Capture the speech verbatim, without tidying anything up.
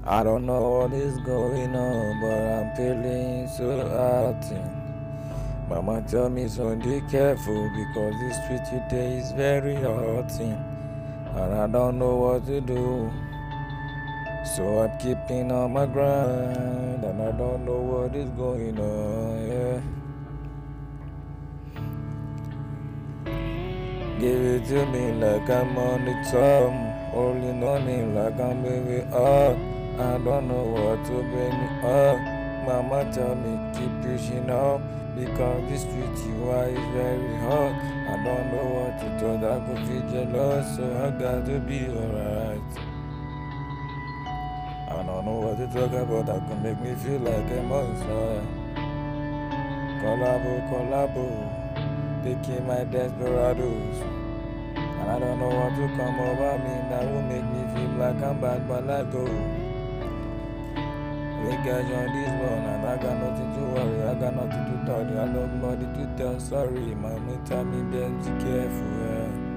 I don't know what is going on, but I'm feeling so hurting. Mama tell me, son, be careful because this street today is very hurting. And I don't know what to do. So I'm keeping on my grind, and I don't know what is going on, yeah. Give it to me like I'm on the top, holding on it like I'm very up. I don't know what to bring me up. Mama tell me keep pushing up because this street you are is very hot. I don't know what to do, I could feel jealous, so I got to be alright. I don't know what to talk about, that can make me feel like a monster. Collabo, collabo, picking my desperados. And I don't know what to come over me, that will make me feel like I'm bad, but I go. We got you on this one, and I got nothing to worry, I got nothing to talk, I love nobody to tell sorry. Mama tell me, be careful, yeah.